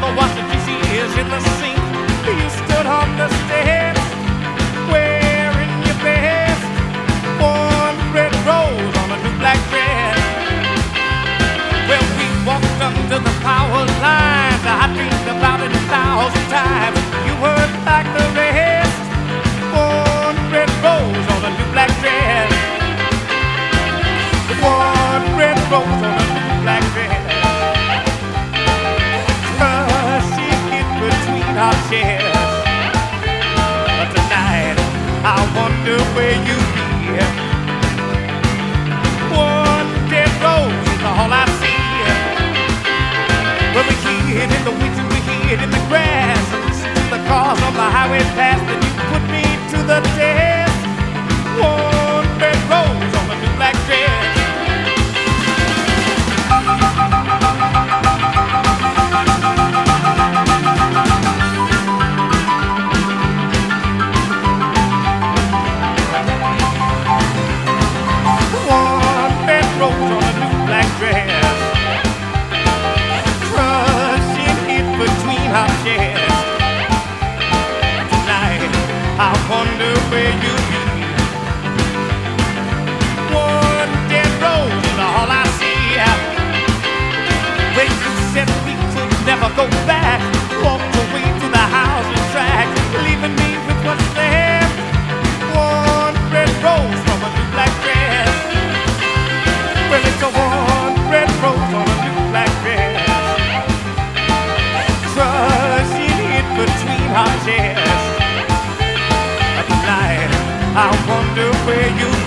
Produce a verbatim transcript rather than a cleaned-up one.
wash the dishes in the sink. You stood on the steps, wearing your best. One red rose on a new black dress. Well, we walked under the power lines. I dreamed about it a thousand times. You weren't like the rest. One red rose on a new black dress. One red rose on a new black dress. Crushing it between our chests. But tonight, I wonder where you be. One dead rose is all I see. Well, we hid in the weeds and we hid in the grass. And listen to the cars on the highway pass. Then you put me to the test. One red rose on a new black dress. I wonder where you be. One dead rose is all I see. When you said we could never go back, walked away to the house and track, leaving me with what's left. One red rose from a new black dress. Well, it's a one red rose on a new black dress. Crushing it between our chests. I wonder where you